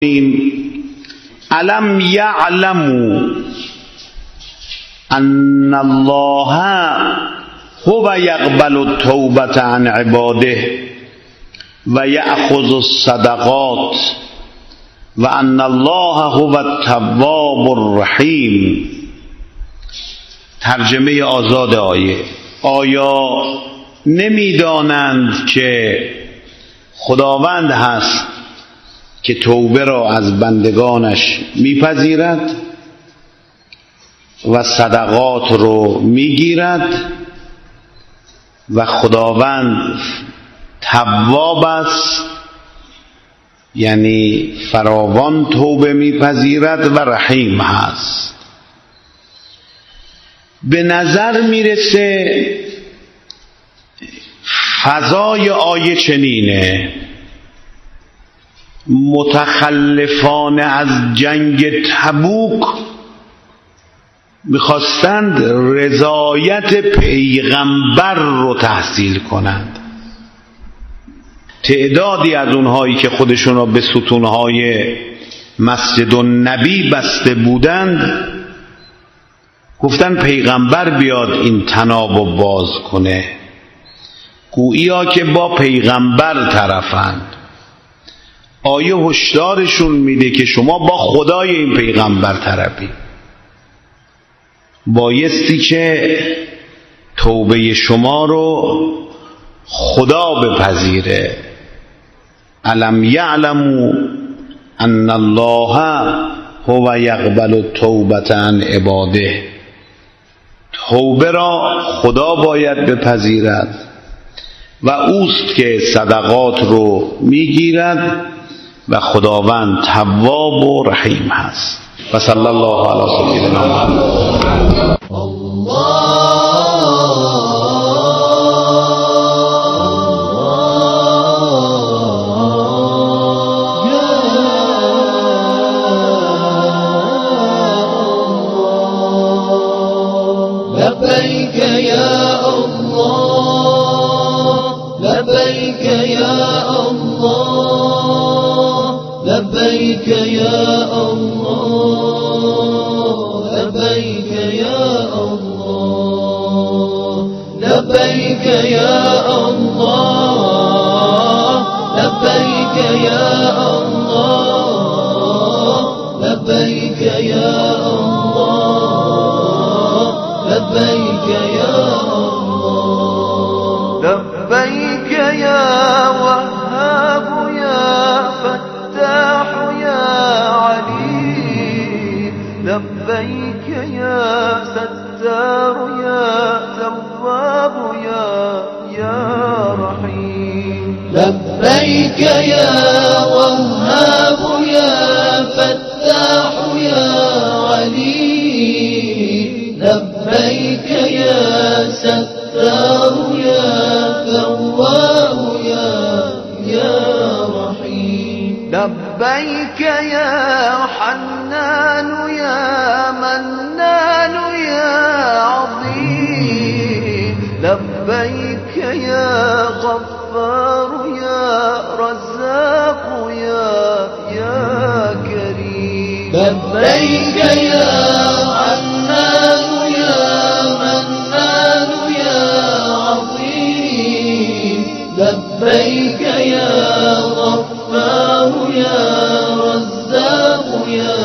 الم یعلموا ان الله هو یقبل التوبة عن عباده و یأخذ الصدقات و ان الله هو التواب الرحیم. ترجمه آزاد آیه: آیا نمیدانند که خداوند هست که توبه را از بندگانش میپذیرد و صدقات رو میگیرد و خداوند تواب است، یعنی فراوان توبه میپذیرد و رحیم هست. به نظر میرسه فضای آیه چنینه: متخلفان از جنگ تبوک میخواستند رضایت پیغمبر رو تحصیل کنند. تعدادی از اونهایی که خودشون را به ستونهای مسجد النبی بسته بودند گفتن پیغمبر بیاد این طنابو باز کنه، گوییا که با پیغمبر طرفند. آیه هشدارشون میده که شما با خدای این پیغمبر طرفی، بایستی که توبه شما رو خدا بپذیره. الم یعلموا ان الله هو یقبل التوبة عن عباده. توبه را خدا باید بپذیرد و اوست که صدقات رو میگیرد و خداوند تواب و رحیم هست. و صلی الله علی سیدنا محمد. لبيك يا الله لبيك يا الله لبيك يا الله لبيك يا الله لبيك يا الله لبيك يا الله لبيك يا الله لبيك يا الله لبيك يا وهاب يا فتاح يا عليم لبيك يا ستار يا تواب يا رحيم لبيك يا وهاب يا فتاح يا عليم لبيك يا ستار يا تواب يا رحيم لبيك يا حنان يا منان يا عظيم لبيك يا غفار يا رزاق يا كريم لبيك يا حنان يا منان يا عظيم لبيك يا غفار يا رزاق يا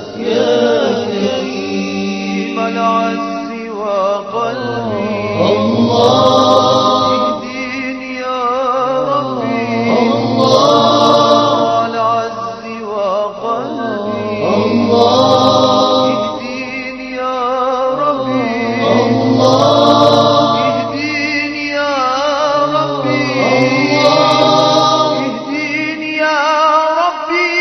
كريم العز وقلبي الله اهديني يا ربي الله العز وقلبي الله اهديني يا ربي الله اهديني يا ربي الله اهديني يا ربي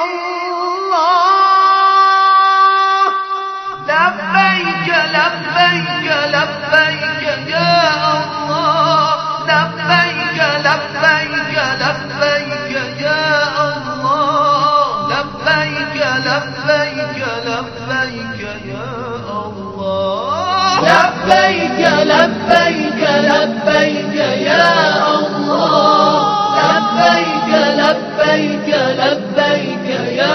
الله لبيك لبيك لبيك يا الله لبيك لبيك لبيك يا الله لبيك لبيك لبيك يا الله لبيك لبيك لبيك يا الله لبيك لبيك لبيك يا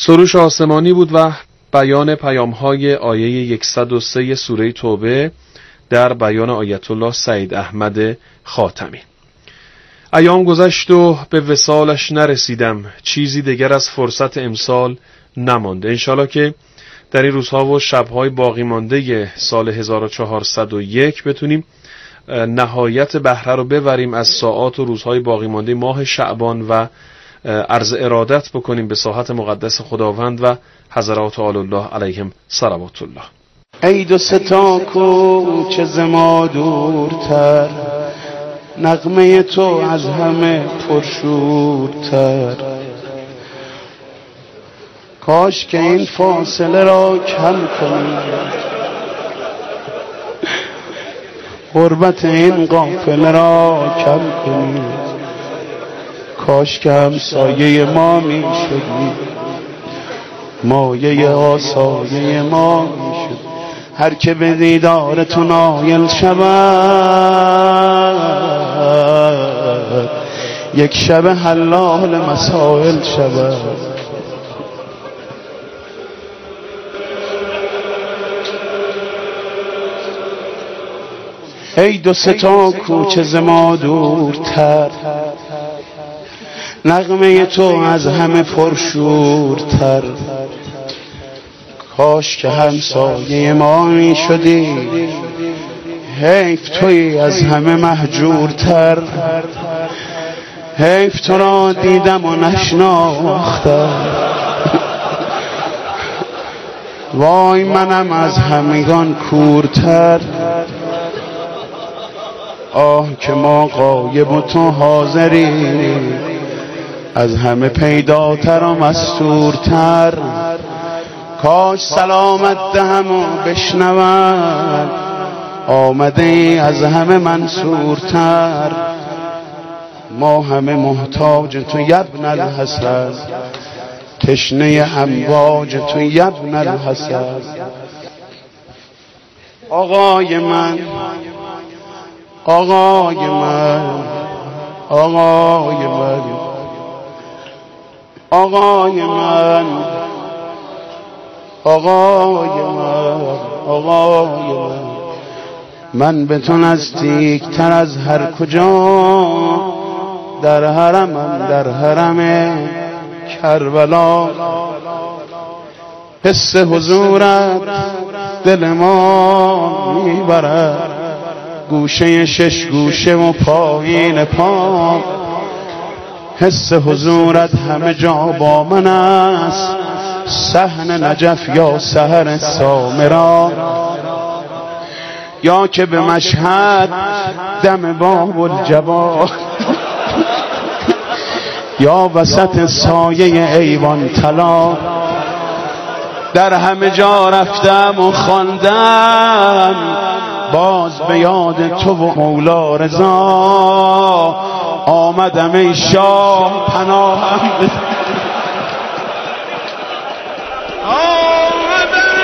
سروش آسمانی بود و بیان پیام‌های آیه 103 سوره توبه در بیان آیت الله سید احمد خاتمی. ایام گذشت و به وصالش نرسیدم، چیزی دیگر از فرصت امسال نمانده. انشالله که در این روزها و شب‌های باقی مانده سال 1401 بتونیم نهایت بهره رو ببریم از ساعات و روزهای باقی مانده ماه شعبان و عرض ارادت بکنیم به ساحت مقدس خداوند و حضرات آل الله علیهم صلوات الله. ای دو ستا کوچه ز ما دورتر، نغمه تو از همه پرشورتر. کاش که این فاصله را کم کنی، غربت این قافله را کم کنی. کاش که همسایه ما می شدی، مایه آسایه ما می شد. هر که به دیدار تو نایل شود، یک شب حلال مسائل شود. ای دو ستا کوچه ز ما دورتر، نغمه تو از همه پرشورتر. کاش که همسایه ما می شدی، حیف توی از همه مهجورتر. حیف تو را دیدم و نشناختم، وای منم از همگان کورتر. آه که ما غایب و تو حاضری، از همه پیداتر و مستورتر. کاش سلامت دهم و بشنوم، آمده ای از همه منصورتر. ما همه محتاج تو یبن الحسن، تشنه امواج تو یبن الحسن. آقای من، آقای من، آقای من، آقای من، آقای من، آقای من. من به تو نزدیکتر از هر کجا، در حرمم، در حرم کربلا. حس حضورت دل ما میبرد، گوشه شش گوشه و پایین پا. حس حضورت همه جا با من است، صحن نجف یا سحر سامرا، یا که به مشهد دم باب الجبا، یا وسط سایه ایوان طلا. در همه جا رفتم و خواندم، باز به یاد تو و مولا رضا. آمدم ای شاه پناهم بده، آمدم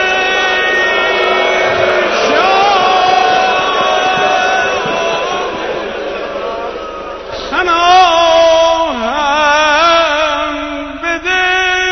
ای شاه پناهم بده.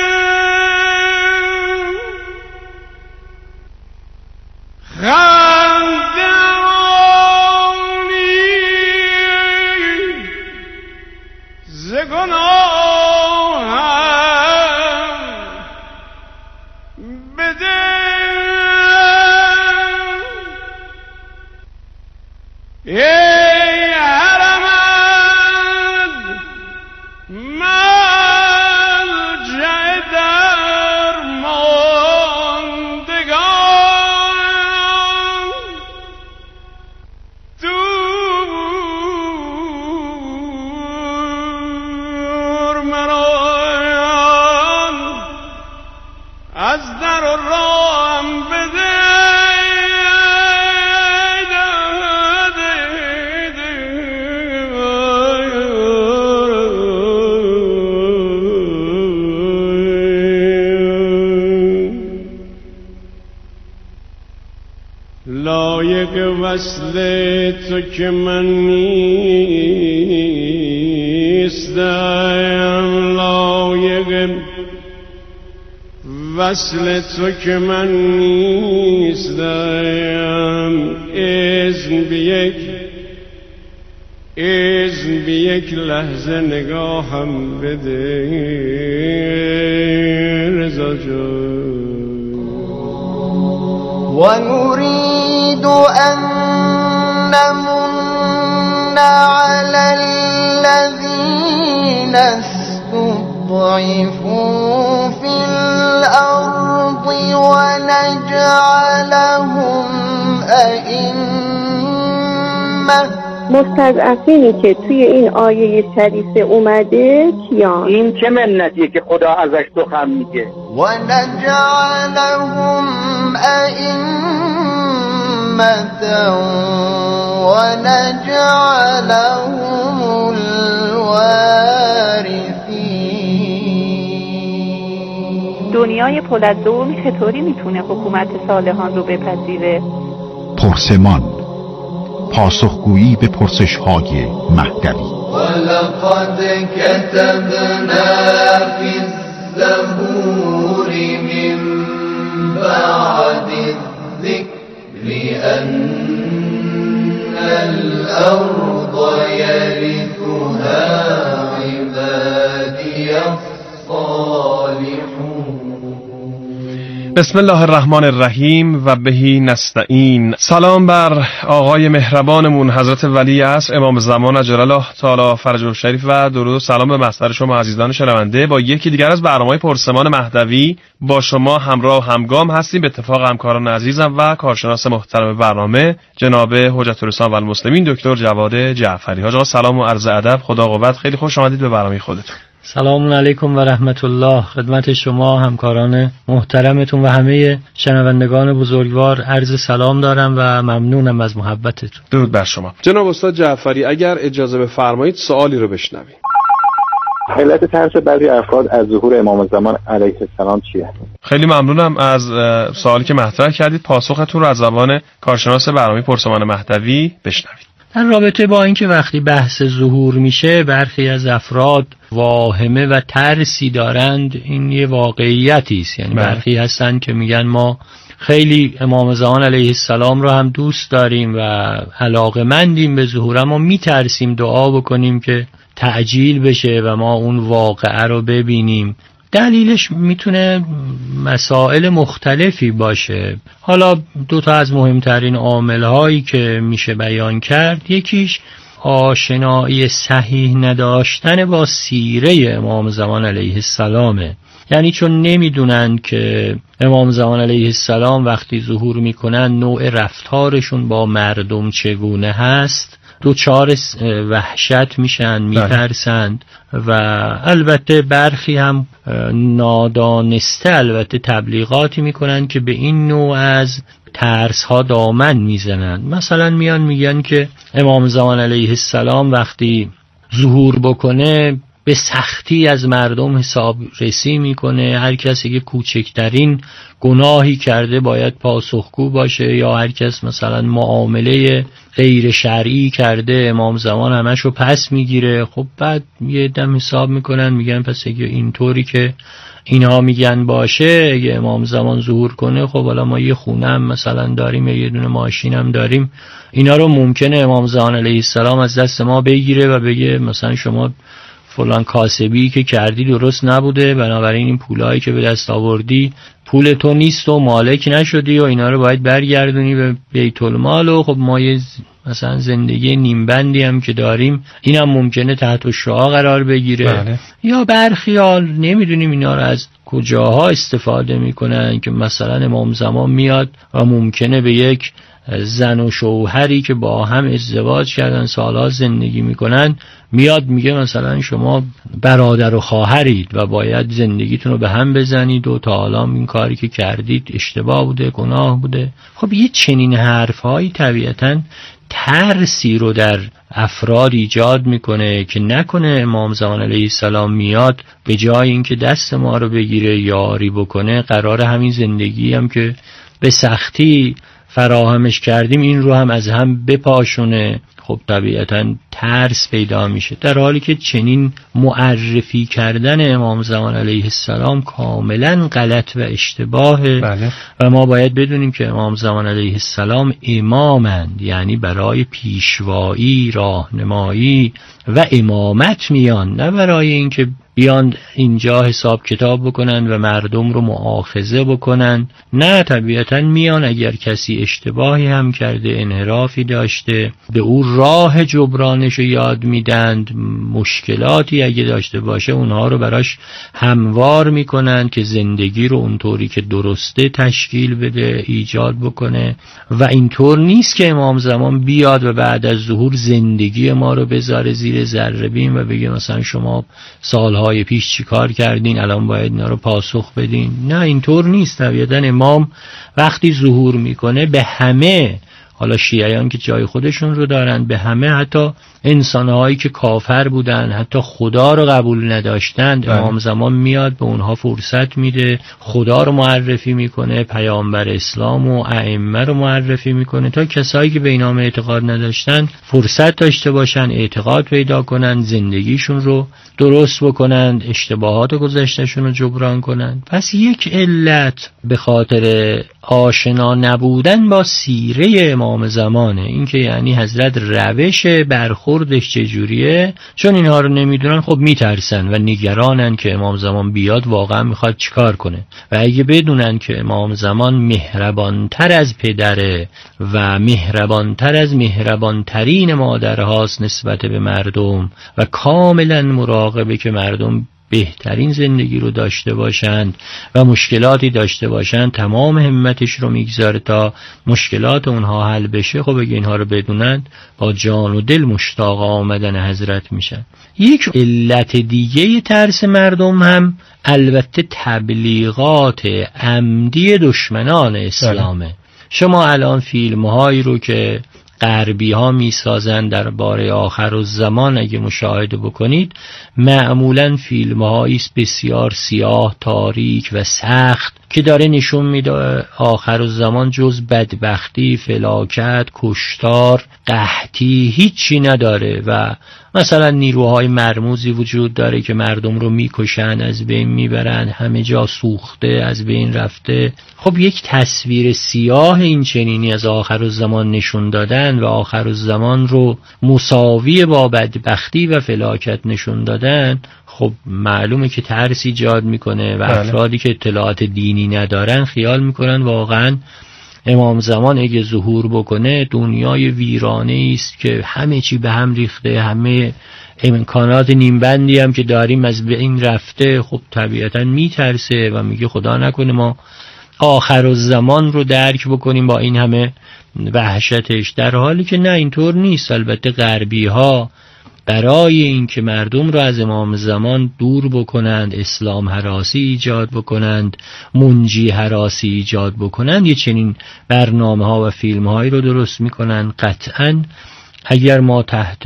لایق وصل تو که من نیستم، لایق وصل تو که من نیستم، اذن به یک لحظه نگاهم بده رضا جان. و نريد أن نمن على الذين استضعفوا في الأرض ونجعلهم أئمة. مستضعفینی که توی این آیه شریفه اومده کیان؟ این چه منتیه که خدا ازش سخن میگه؟ و نجعلهم ائمة و نجعلهم الوارثین. دنیای پر از ظلم چطوری میتونه حکومت صالحان رو بپذیره؟ پرسمان، پاسخگویی به پرسش‌های مهدوی. ولقد كتبنا في الزبور من بعد الذكر أن الأرض يرثها عبادي الصالحون. بسم الله الرحمن الرحیم و بهی نستعین. سلام بر آقای مهربانمون حضرت ولی عصر امام زمان عجل الله تعالی فرجه الشریف و درود و سلام به محضر شما عزیزان شنونده. با یکی دیگر از برنامه‌های پرسمان مهدوی با شما همراه و همگام هستیم. به اتفاق همکاران عزیزم و کارشناس محترم برنامه جناب حجت الاسلام و المسلمین دکتر جواد جعفری. حاج آقا سلام و عرض ادب، خدا قوت، خیلی خوش آمدید به برنامه خودتون. سلام علیکم و رحمت الله. خدمت شما همکاران محترمتون و همه شنوندگان بزرگوار عرض سلام دارم و ممنونم از محبتتون. درود بر شما. جناب استاد جعفری اگر اجازه بفرمایید سوالی رو بشنویم. علت ترس بعضی افراد از ظهور امام زمان علیه السلام چیه؟ خیلی ممنونم از سوالی که مطرح کردید. پاسختون رو از زبان کارشناس برنامه پرسمان مهدوی بشنوید. در رابطه با اینکه وقتی بحث ظهور میشه برخی از افراد واهمه و ترسی دارند، این یه واقعیتی است. یعنی برخی هستن که میگن ما خیلی امام زمان علیه السلام رو هم دوست داریم و علاقه‌مندیم به ظهور، اما میترسیم دعا بکنیم که تعجیل بشه و ما اون واقعه رو ببینیم. دلیلش میتونه مسائل مختلفی باشه. حالا دو تا از مهمترین عامل‌هایی که میشه بیان کرد، یکیش آشنایی صحیح نداشتن با سیره امام زمان علیه السلامه. یعنی چون نمیدونن که امام زمان علیه السلام وقتی ظهور میکنن نوع رفتارشون با مردم چگونه هست، دوچار وحشت میشن، میترسند و البته برخی هم نادانسته البته تبلیغاتی میکنن که به این نوع از ترس ها دامن میزنن. مثلا میان میگن که امام زمان علیه السلام وقتی ظهور بکنه به سختی از مردم حساب رسی میکنه، هر کسی که کوچکترین گناهی کرده باید پاسخگو باشه، یا هر کس مثلا معامله غیر شرعی کرده امام زمان همشو پس میگیره. خب بعد یه دم حساب میکنن میگن پس اگه اینطوری که اینا میگن باشه، اگه امام زمان ظهور کنه، خب حالا ما یه خونه هم مثلا داریم یا یه دونه ماشین هم داریم، اینا رو ممکنه امام زمان علیه السلام از دست ما بگیره و بگه مثلا شما فلان کاسبی که کردی درست نبوده، بنابراین این پولایی که به دست آوردی پول تو نیست و مالک نشدی و اینا رو باید برگردونی به بیت المال. و خب ما یه مثلا زندگی نیمبندی هم که داریم، اینم ممکنه تحت الشعاع قرار بگیره. بله. یا برخیال نمیدونیم اینا رو از کجاها استفاده میکنن که مثلا امام زمان میاد و ممکنه به یک زن و شوهری که با هم ازدواج کردن سالها زندگی میکنن میاد میگه مثلا شما برادر و خواهرید و باید زندگیتون رو به هم بزنید و تا حالا این کاری که کردید اشتباه بوده، گناه بوده. خب یه چنین حرفهایی طبیعتاً ترسی رو در افراد ایجاد میکنه که نکنه امام زمان علیه السلام میاد به جای اینکه دست ما رو بگیره یاری بکنه، قرار همین زندگی هم که به سختی فراهمش کردیم این رو هم از هم بپاشونه، خب طبیعتاً ترس پیدا میشه. در حالی که چنین معرفی کردن امام زمان علیه السلام کاملا غلط و اشتباهه. بله. و ما باید بدونیم که امام زمان علیه السلام امامند، یعنی برای پیشوایی، راهنمایی و امامت میان، نه برای اینکه بیان اینجا حساب کتاب بکنن و مردم رو مؤاخذه بکنن. نه، طبیعتا میان اگر کسی اشتباهی هم کرده، انحرافی داشته، به او راه جبرانش رو یاد میدند. مشکلاتی اگه داشته باشه اونها رو براش هموار میکنن که زندگی رو اونطوری که درسته تشکیل بده، ایجاد بکنه. و اینطور نیست که امام زمان بیاد و بعد از ظهور زندگی ما رو بذاره زیر ذره بین و بگه مثلا شما سالهای پیش چی کار کردین، الان باید اینا رو پاسخ بدین. نه، اینطور نیست. طبیعتاً امام وقتی ظهور میکنه به همه، حالا شیعیان که جای خودشون رو دارن، به همه، حتی انسانهایی که کافر بودن، حتی خدا رو قبول نداشتند، امام زمان میاد به اونها فرصت میده، خدا رو معرفی میکنه، پیامبر اسلام و ائمه رو معرفی میکنه، تا کسایی که به اینا اعتقاد نداشتن فرصت داشته باشن، اعتقاد پیدا کنن، زندگیشون رو درست بکنن، اشتباهات گذشتهشون رو جبران کنن. پس یک علت به خاطر آشنا نبودن با سیره امام زمانه، این که یعنی حضرت روش برخوردش چجوریه، چون اینها رو نمیدونن خب میترسن و نگرانن که امام زمان بیاد واقعا میخواد چیکار کنه. و اگه بدونن که امام زمان مهربانتر از پدره و مهربانتر از مهربانترین مادرهاست نسبت به مردم و کاملا مراقبه که مردم بهترین زندگی رو داشته باشند و مشکلاتی داشته باشند تمام همتش رو میگذاره تا مشکلات اونها حل بشه، خب اگه اینها رو بدونن با جان و دل مشتاق آمدن حضرت میشن. یک علت دیگه ترس مردم هم البته تبلیغات عمدی دشمنان اسلامه. شما الان فیلم‌هایی رو که غربی ها می سازن درباره آخرالزمان اگه مشاهده بکنید، معمولاً فیلم هاییست بسیار سیاه، تاریک و سخت که داره نشون میده آخرالزمان جز بدبختی، فلاکت، کشتار، قحطی هیچی نداره و مثلا نیروهای مرموزی وجود داره که مردم رو میکشن، از بین میبرن، همه جا سوخته، از بین رفته. خب یک تصویر سیاه این چنینی از آخرالزمان نشون دادن و آخرالزمان رو مساوی با بدبختی و فلاکت نشون دادن، خب معلومه که ترس ایجاد میکنه و افرادی که اطلاعات دینی ندارن خیال میکنن واقعا امام زمان اگه ظهور بکنه دنیای ویرانه است که همه چی به هم ریخته، همه امکانات نیمبندی هم که داریم از بین رفته. خب طبیعتا میترسه و میگه خدا نکنه ما آخرالزمان رو درک بکنیم با این همه وحشتش، در حالی که نه، اینطور نیست. البته غربی ها برای اینکه مردم رو از امام زمان دور بکنند، اسلام هراسی ایجاد بکنند، منجی هراسی ایجاد بکنند، یه چنین برنامه ها و فیلم هایی رو درست میکنند. قطعا اگر ما تحت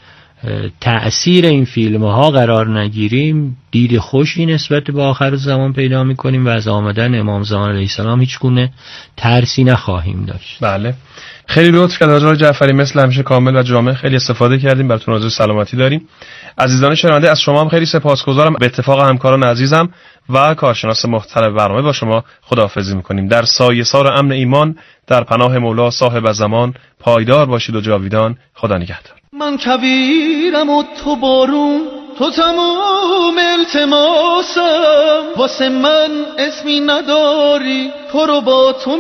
تأثیر این فیلم ها قرار نگیریم دید خوشی نسبت به آخر زمان پیدا میکنیم و از آمدن امام زمان علیه السلام هیچ گونه ترسی نخواهیم داشت. بله، خیلی لطف کرد حاج جعفری، مثل همیشه کامل و جامع خیلی استفاده کردیم. براتون آرزوی سلامتی داریم. عزیزان شنونده، از شما هم خیلی سپاسگزارم. به اتفاق همکاران عزیزم و کارشناس محترم برنامه با شما خداحافظی میکنیم. در سایه سار امن ایمان در پناه مولا صاحب زمان پایدار باشید و جاویدان. خدا نگهدار. من کبیرم و تو بارون، تو تمام التماسم، واسه من اسمی نداری، تو رو با تو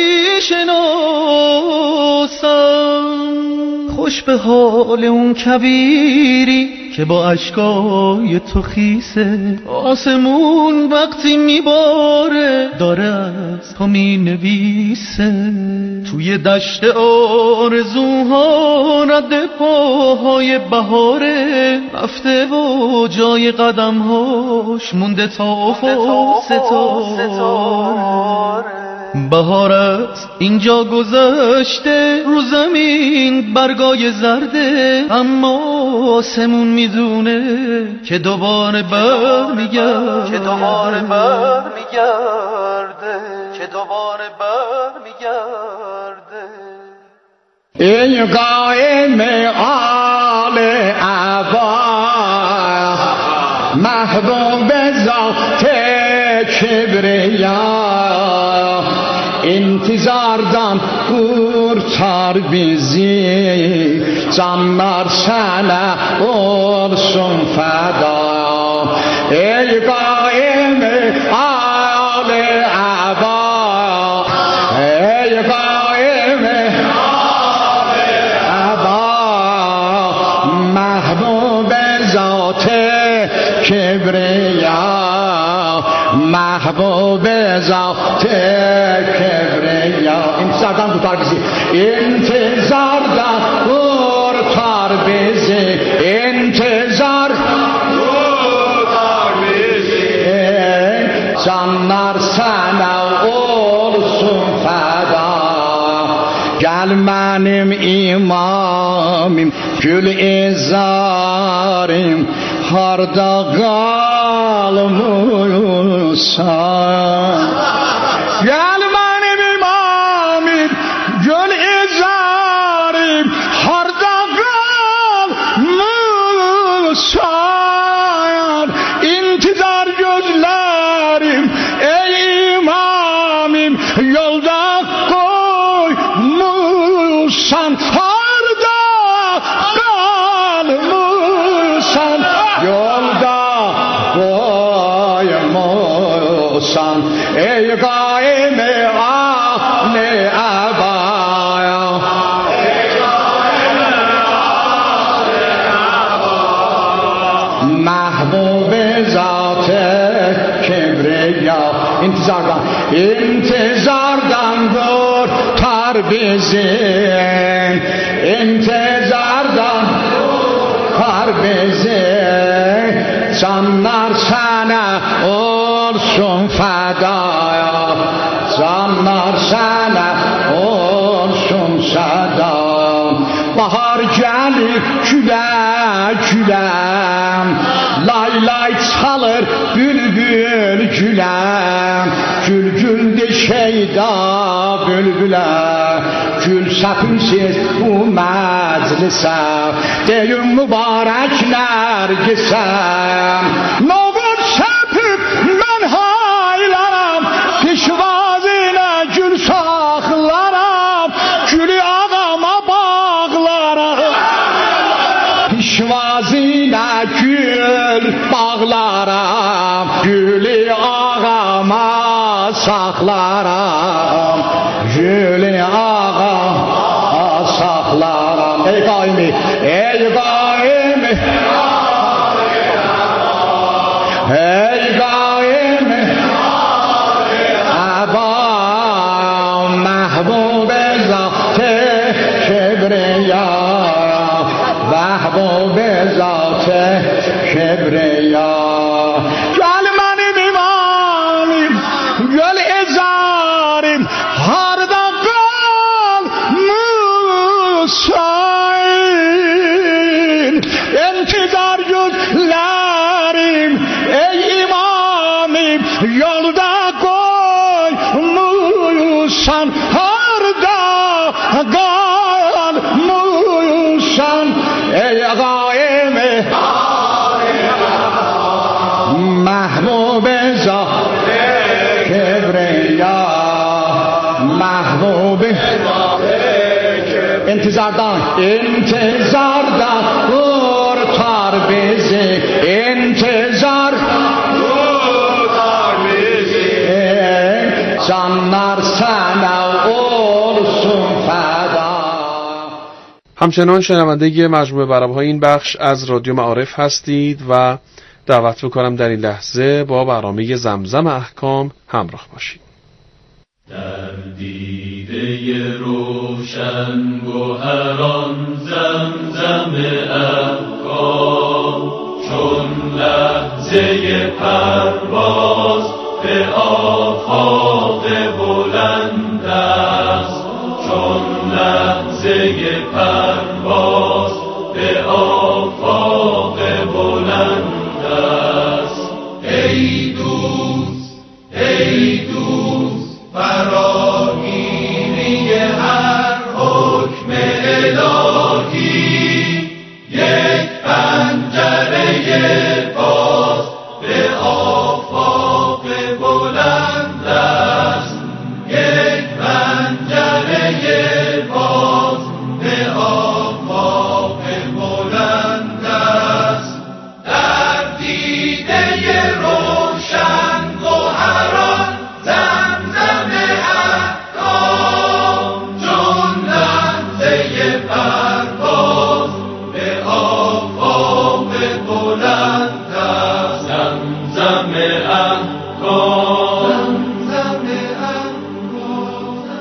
میشناسم. خوش به حال اون کبیری که با اشکای تو خیسه، آسمون وقتی میباره داره از تو مینویسه. توی دشت آرزوها رد پاهای بهاره رفته و جای قدمهاش مونده تا افق ستاره. بهار است اینجا گذشته، رو زمین برگای زرده، اما آسمون میدونه که دوباره برمیگرده، که دوباره برمیگرده، که دوباره برمیگرده. ای قائم آل عبا، محبوب ذات کبریا، intizardan kurtar bizi, canlar sana olsun feda. Ey kaim-i âl-i aba, ey kaim-i âl-i aba, mahbub-i zat-ı kibriya, mahbub-i zat-ı kibriya. İntizardan kurtar bizi, intizardan kurtar bizi, intizar kurtar bizi. Canlar sana olsun feda. Gel benim imamim, gül izzarim, harda kalmışsan. Gel benim imamim, gül izzarim, harda kalmışsan. İntizar gözlerim, ey imamim, yolda koymuşsan, harda kalmışsan, yolda koymuşsan. Ey kaim-i âl-i ebâya, ey kaim-i âl-i ebâya, mahbub-i zat-ı kibriya. İntizardan, intizardan kurtar bizi, intizardan kurtar bizi. Canlar sana olsun feda, canlar sana olsun sada. Bahar gelir güle güle, lay lay çalır bülbül güle, gül gül de şeyda bülbüle, gül sapınsiz bu meclise, deyin mübarek nergisem. Noğut sepip ben haylaram, pişvazine gül saklaram, gülü ağama bağlaram, pişvazine gül bağlaram, gülü ağama saklaram, gülü ağama saklaram. Ey kaim-i, ey kaim-i, ey kaim-i aba, mahbub-i zat-ı kibriya, mahbub-i zat-ı kibriya. Gel benim imamim, gül izzarim, harda kalmışsan. İntizar gözlerim, ey imamim, yolda koymuşsan, harda kalmışsan. Ey kaim-i mahbub-i zat-ı kibriya, mahbub-i intizardan, intizardan kurtar bizi, intizar kurtar bizi. Canlar sana olsun feda. همچنان شنونده مجموعه برنامه‌های این بخش از رادیو معارف هستید و دعوت می‌کنم در این لحظه با برنامه زمزم احکام همراه باشید. در دیده روشن گوهران زمزم احکام، چون لحظه پرواز به آفاق بلند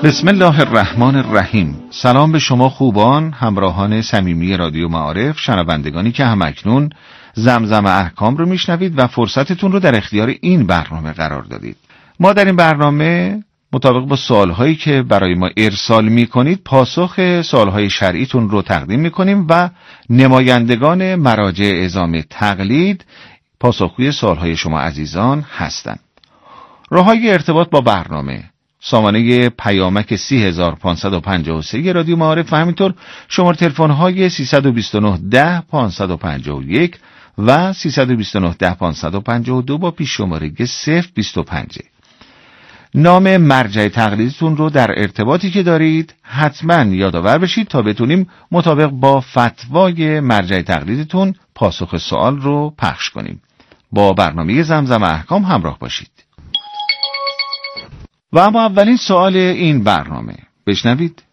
بسم الله الرحمن الرحیم. سلام به شما خوبان، همراهان صمیمی رادیو معارف، شنوندگانی که همکنون زمزم احکام رو میشنوید و فرصتتون رو در اختیار این برنامه قرار دادید. ما در این برنامه مطابق با سوالهایی که برای ما ارسال میکنید پاسخ سوالهای شرعیتون رو تقدیم میکنیم و نمایندگان مراجع اعزام تقلید پاسخگوی سوالهای شما عزیزان هستند. راههای ارتباط با برنامه: سامانه پیامک 30553 رادیو معارف و همینطور شماره تلفن‌های 329 10 551 و 329 10 552 با پیش شماره 025. نام مرجع تقلیدتون رو در ارتباطی که دارید حتما یادآور بشید تا بتونیم مطابق با فتوای مرجع تقلیدتون پاسخ سوال رو پخش کنیم. با برنامه زمزم احکام همراه باشید. و اما اولین سوال این برنامه بشنوید.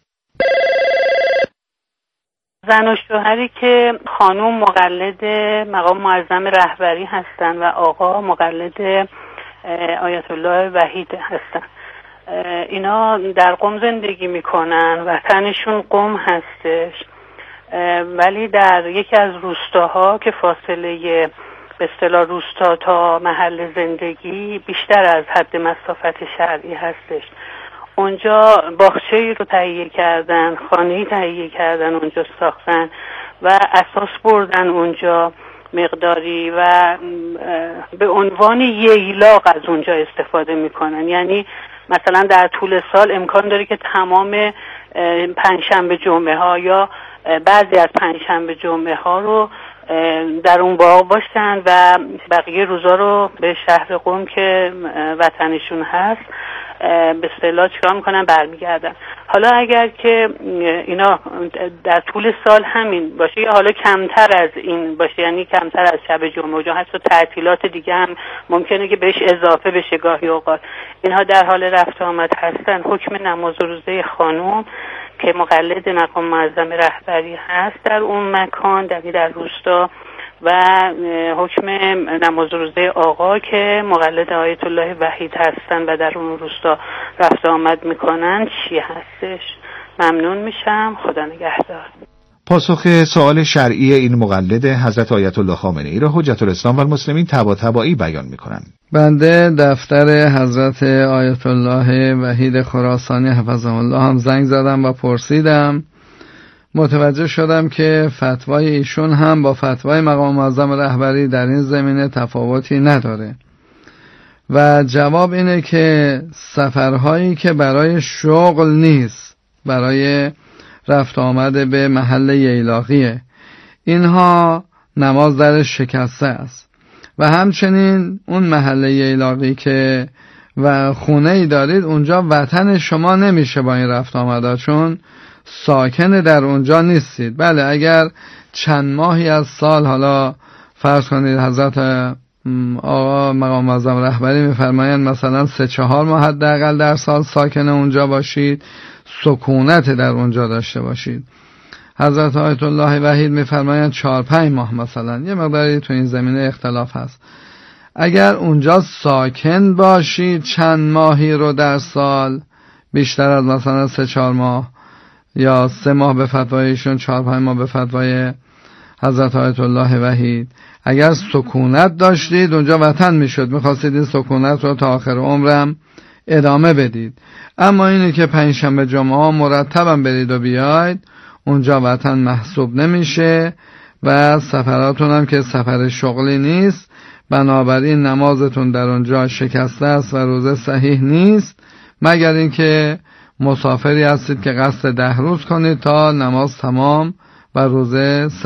زن و شوهری که خانوم مقلد مقام معظم رهبری هستن و آقا مقلد آیت الله وحید هستن، اینا در قم زندگی میکنن، وطنشون قم هستش، ولی در یکی از روستاها که فاصله به اصطلاح روستا تا محل زندگی بیشتر از حد مسافت شرعی هستش، اونجا باغچه‌ای رو تهیه کردن، خانه‌ای تهیه کردن، اونجا ساختن و اساس بردن اونجا مقداری و به عنوان ییلاق از اونجا استفاده میکنن. یعنی مثلا در طول سال امکان داره که تمام پنجشنبه جمعه ها یا بعضی از پنجشنبه جمعه ها رو در اون باغ باشن و بقیه روزا رو به شهر قم که وطنشون هست به اصطلاح چیکار میکنن؟ برمیگردن. حالا اگر که اینا در طول سال همین باشه یا حالا کمتر از این باشه، یعنی کمتر از شب جمعه و حتی تعطیلات دیگه هم ممکنه که بهش اضافه بشه گاهی اوقات، اینها در حال رفت آمد هستن، حکم نماز و روزه خانوم که مقلد مقام معظم رهبری هست در اون مکان، در روستا، و حکم نماز روزه آقا که مقلد آیت الله وحید هستن و در اون روستا رفت آمد میکنن چی هستش؟ ممنون میشم. خدا نگهدار. پاسخ سوال شرعی این مقلد حضرت آیت الله خامنه ای را حجت الاسلام و المسلمین طباطبایی بیان میکنند. بنده دفتر حضرت آیت الله وحید خراسانی حفظه الله هم زنگ زدم و پرسیدم، متوجه شدم که فتوای ایشون هم با فتوای مقام معظم رهبری در این زمینه تفاوتی نداره و جواب اینه که سفرهایی که برای شغل نیست، برای رفت آمده به محل ییلاقیه، اینها نماز درش شکسته است و همچنین اون محل ییلاقی که و خونه ای دارید اونجا وطن شما نمیشه با این رفت آمده، چون ساکن در اونجا نیستید. بله اگر چند ماهی از سال، حالا فرض کنید حضرت آقا مقام معظم رهبری میفرمایند مثلا 3-4 ماه حداقل در سال ساکن اونجا باشید، سکونت در اونجا داشته باشید. حضرت آیت الله وحید میفرمایند 4-5 ماه مثلا، یه مقداری تو این زمینه اختلاف هست. اگر اونجا ساکن باشید چند ماهی رو در سال، بیشتر از مثلا 3-4 ماه یا 3 ماه به فتوایشون، 4-5 ماه به فتوای حضرت آیت الله وحید، اگر سکونت داشتید اونجا وطن میشد، میخواستید این سکونت رو تا آخر عمرم ادامه بدید. اما اینه که پنجشنبه جمعه ها مرتبا برید و بیاید، اونجا وطن محسوب نمیشه و سفراتون هم که سفر شغلی نیست، بنابراین نمازتون در اونجا شکسته است و روزه صحیح نیست، مگر اینکه مسافری هستید که قصد 10 روز کنید تا نماز تمام و روزه